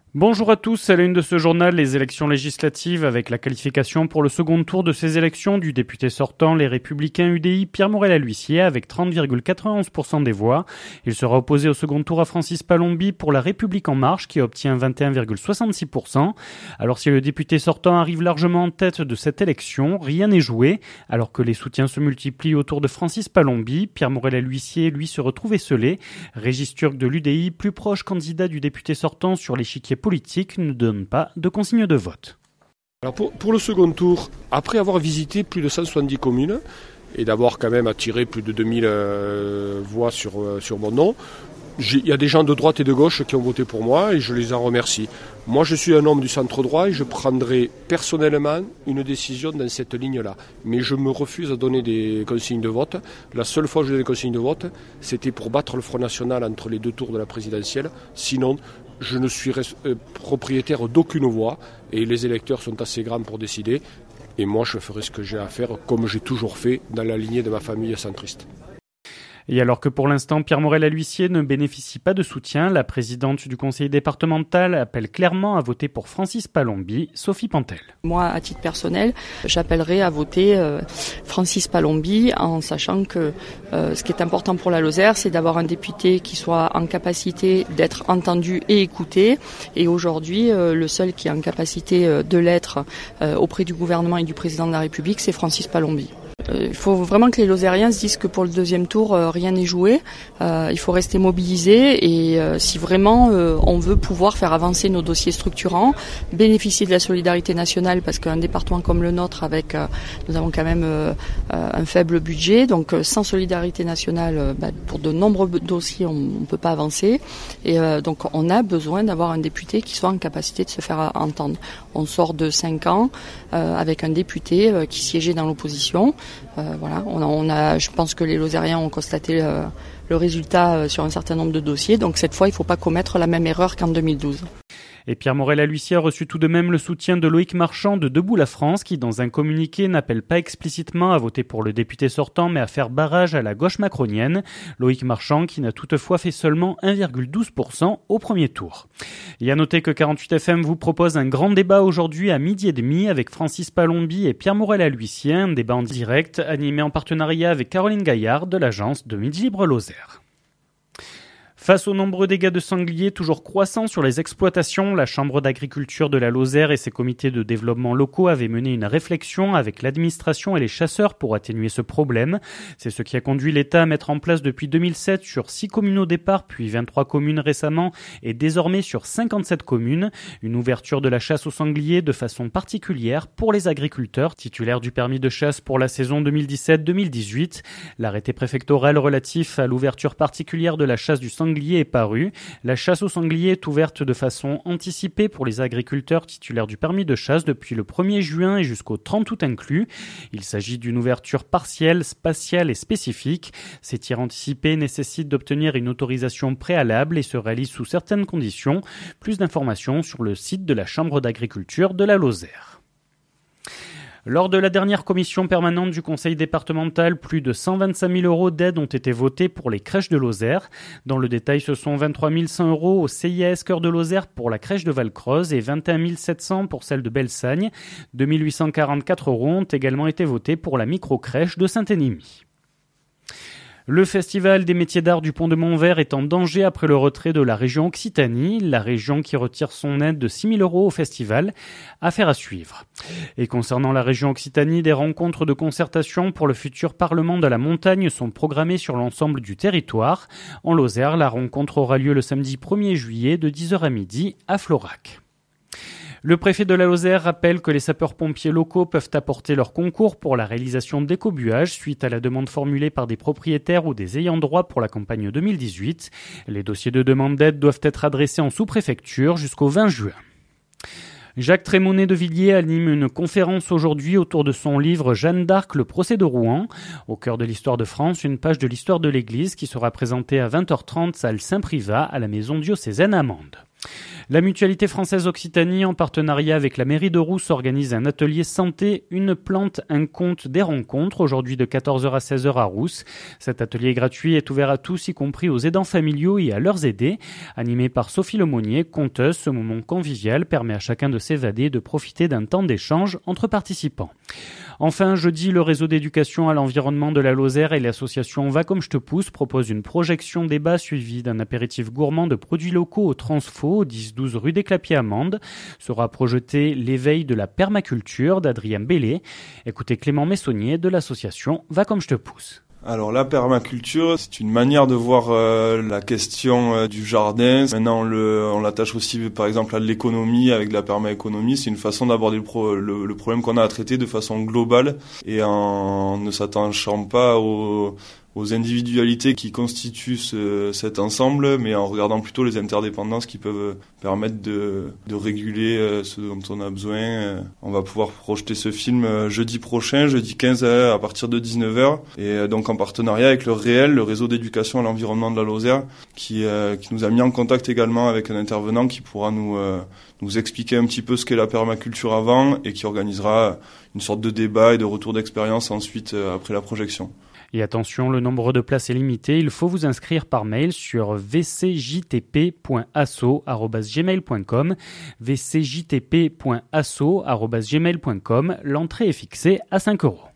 Bonjour à tous, à la une de ce journal, les élections législatives avec la qualification pour le second tour de ces élections du député sortant, les Républicains UDI Pierre Morel-A-L'Huissier avec 30,91% des voix. Il sera opposé au second tour à Francis Palombi pour la République En Marche qui obtient 21,66%. Alors si le député sortant arrive largement en tête de cette élection, rien n'est joué. Alors que les soutiens se multiplient autour de Francis Palombi, Pierre Morel-A-L'Huissier lui se retrouve esseulé. Régis Turc de l'UDI, plus proche candidat du député sortant sur l'échiquier politique, ne donne pas de consigne de vote. Alors pour le second tour, après avoir visité plus de 170 communes et d'avoir quand même attiré plus de 2000 voix sur mon nom, il y a des gens de droite et de gauche qui ont voté pour moi et je les en remercie. Moi je suis un homme du centre droit et je prendrai personnellement une décision dans cette ligne-là. Mais je me refuse à donner des consignes de vote. La seule fois que j'ai donné des consignes de vote, c'était pour battre le Front National entre les deux tours de la présidentielle. Sinon, je ne suis propriétaire d'aucune voix et les électeurs sont assez grands pour décider. Et moi, je ferai ce que j'ai à faire comme j'ai toujours fait dans la lignée de ma famille centriste. Et alors que pour l'instant, Pierre Morel-A-L'Huissier ne bénéficie pas de soutien, la présidente du conseil départemental appelle clairement à voter pour Francis Palombi, Sophie Pantel. Moi, à titre personnel, j'appellerai à voter Francis Palombi en sachant que ce qui est important pour la Lozère, c'est d'avoir un député qui soit en capacité d'être entendu et écouté. Et aujourd'hui, le seul qui est en capacité de l'être auprès du gouvernement et du président de la République, c'est Francis Palombi. Il faut vraiment que les Lozériens se disent que pour le deuxième tour, rien n'est joué. Il faut rester mobilisé et si vraiment on veut pouvoir faire avancer nos dossiers structurants, bénéficier de la solidarité nationale parce qu'un département comme le nôtre, nous avons quand même un faible budget, donc sans solidarité nationale, pour de nombreux dossiers, on ne peut pas avancer. Et donc on a besoin d'avoir un député qui soit en capacité de se faire entendre. On sort de 5 ans avec un député qui siégeait dans l'opposition. Voilà, je pense que les Lozériens ont constaté le résultat sur un certain nombre de dossiers. Donc cette fois, il ne faut pas commettre la même erreur qu'en 2012. Et Pierre Morel-A-L'Huissier a reçu tout de même le soutien de Loïc Marchand de Debout la France qui, dans un communiqué, n'appelle pas explicitement à voter pour le député sortant mais à faire barrage à la gauche macronienne. Loïc Marchand qui n'a toutefois fait seulement 1,12% au premier tour. Et à noter que 48FM vous propose un grand débat aujourd'hui à 12h30 avec Francis Palombi et Pierre Morel-A-L'Huissier, un débat en direct animé en partenariat avec Caroline Gaillard de l'agence de Midi Libre Lozère. Face aux nombreux dégâts de sangliers toujours croissants sur les exploitations, la Chambre d'agriculture de la Lozère et ses comités de développement locaux avaient mené une réflexion avec l'administration et les chasseurs pour atténuer ce problème. C'est ce qui a conduit l'État à mettre en place depuis 2007 sur 6 communes au départ, puis 23 communes récemment et désormais sur 57 communes, une ouverture de la chasse aux sangliers de façon particulière pour les agriculteurs titulaires du permis de chasse pour la saison 2017-2018. L'arrêté préfectoral relatif à l'ouverture particulière de la chasse du sanglier est paru. La chasse au sanglier est ouverte de façon anticipée pour les agriculteurs titulaires du permis de chasse depuis le 1er juin et jusqu'au 30 août inclus. Il s'agit d'une ouverture partielle, spatiale et spécifique. Ces tirs anticipés nécessitent d'obtenir une autorisation préalable et se réalisent sous certaines conditions. Plus d'informations sur le site de la Chambre d'agriculture de la Lozère. Lors de la dernière commission permanente du conseil départemental, plus de 125 000 euros d'aide ont été votés pour les crèches de Lozère. Dans le détail, ce sont 23 100 euros au CIAS Cœur de Lozère pour la crèche de Valcroze et 21 700 pour celle de Belsagne. 2 844 euros ont également été votés pour la micro-crèche de Saint-Énimie. Le Festival des métiers d'art du Pont de Montvert est en danger après le retrait de la région Occitanie, la région qui retire son aide de 6 000 euros au festival. Affaire à suivre. Et concernant la région Occitanie, des rencontres de concertation pour le futur Parlement de la montagne sont programmées sur l'ensemble du territoire. En Lozère, la rencontre aura lieu le samedi 1er juillet de 10h à midi à Florac. Le préfet de la Lozère rappelle que les sapeurs-pompiers locaux peuvent apporter leur concours pour la réalisation d'écobuages suite à la demande formulée par des propriétaires ou des ayants droit pour la campagne 2018. Les dossiers de demande d'aide doivent être adressés en sous-préfecture jusqu'au 20 juin. Jacques Trémonet de Villiers anime une conférence aujourd'hui autour de son livre Jeanne d'Arc, le procès de Rouen. Au cœur de l'histoire de France, une page de l'histoire de l'Église qui sera présentée à 20h30 salle Saint-Privat à la maison diocésaine à Mende. La Mutualité française Occitanie, en partenariat avec la mairie de Rousse, organise un atelier santé, une plante, un conte, des rencontres, aujourd'hui de 14h à 16h à Rousse. Cet atelier gratuit est ouvert à tous, y compris aux aidants familiaux et à leurs aidés. Animé par Sophie Lemonnier, conteuse, ce moment convivial permet à chacun de s'évader et de profiter d'un temps d'échange entre participants. Enfin, jeudi, le réseau d'éducation à l'environnement de la Lozère et l'association Va comme je te pousse proposent une projection débat suivie d'un apéritif gourmand de produits locaux au Transfo, 10-12 rue des Clapiers à Mende. Sera projeté l'éveil de la permaculture d'Adrien Bellé. Écoutez Clément Messonnier de l'association Va comme je te pousse. Alors la permaculture, c'est une manière de voir la question du jardin. Maintenant on l'attache aussi par exemple à l'économie avec de la permaéconomie. C'est une façon d'aborder le problème qu'on a à traiter de façon globale et en ne s'attachant pas aux individualités qui constituent cet ensemble, mais en regardant plutôt les interdépendances qui peuvent permettre de réguler ce dont on a besoin. On va pouvoir projeter ce film jeudi prochain, jeudi 15 à partir de 19h, et donc en partenariat avec le REEL, le réseau d'éducation à l'environnement de la Lozère, qui nous a mis en contact également avec un intervenant qui pourra nous expliquer un petit peu ce qu'est la permaculture avant et qui organisera une sorte de débat et de retour d'expérience ensuite après la projection. Et attention, le nombre de places est limité. Il faut vous inscrire par mail sur vcjtp.asso@gmail.com. vcjtp.asso@gmail.com. L'entrée est fixée à 5 €.